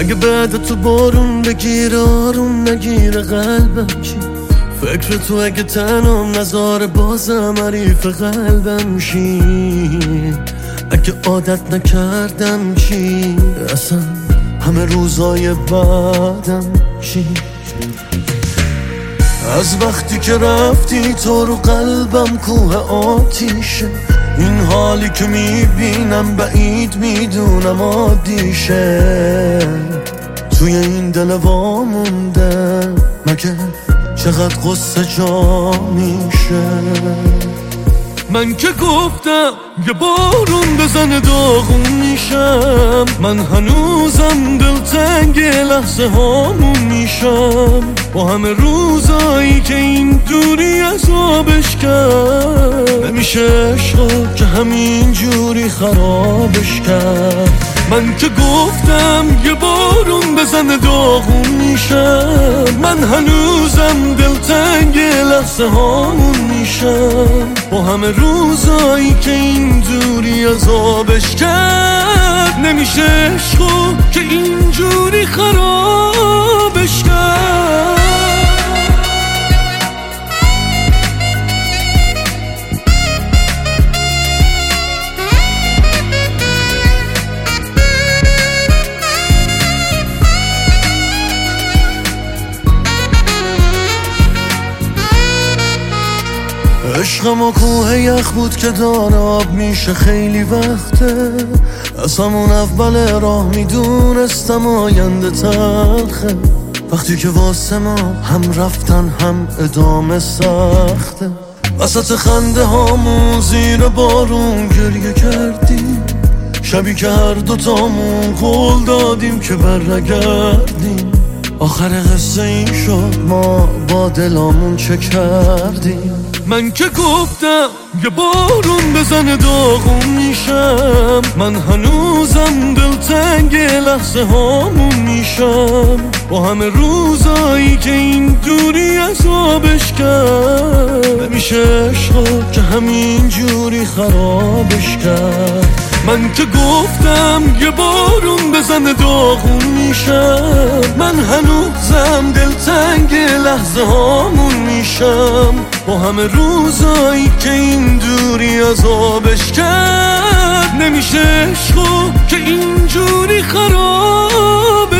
اگه بعد تو بارون بگیره آروم نگیره قلبم چی؟ فکر تو اگه تنم نذاره بازم حریف قلبم شی؟ اگه عادت نکردم چی؟ اصلا همه روزای بعدم چی؟ از وقتی که رفتی تو رو قلبم کوه آتیشه، این حالی که میبینم بعید میدونم عادیشه. توی این دل وامونده مگه چقدر قصه جا میشه؟ من که گفتم یه بارون بزنه داغون میشم، من هنوزم دلتنگ لحظه هامون میشم. با همه روزایی که این دوری عذابش کرد، نمیشه عشقا که همین جوری خرابش کرد. من که گفتم یه بارون بزنه داغون میشم، من هنوزم دلتنگ لحظه هامون میشم. با همه روزایی که این دوری عذابش کرد، نمیشه عشقا که اینجوری خرابش کرد. عشقم و کوه یخ بود که داره آب میشه خیلی وقته. از همون اول راه میدونستم آینده تلخه، وقتی که واسه ما هم رفتن هم ادامه سخته. وسط خنده هامون زیر بارون گریه کردیم، شبی که هر دوتامون قول دادیم که برنگردیم. آخر قصه این شد ما با دلامون چه کردیم. من که گفتم یه بارون بزنه داغون میشم، من هنوزم دلتنگ لحظه هامون میشم. با همه روزایی که این دوری عذابش کرد، نمیشه عشقا که همین جوری خرابش کرد. من که گفتم یه بارون بزنه داغون میشم، من هنوزم دلتنگ لحظه هامون میشم. با همه روزایی که این دوری عذابش کرد، نمیشه عشقا که اینجوری خراب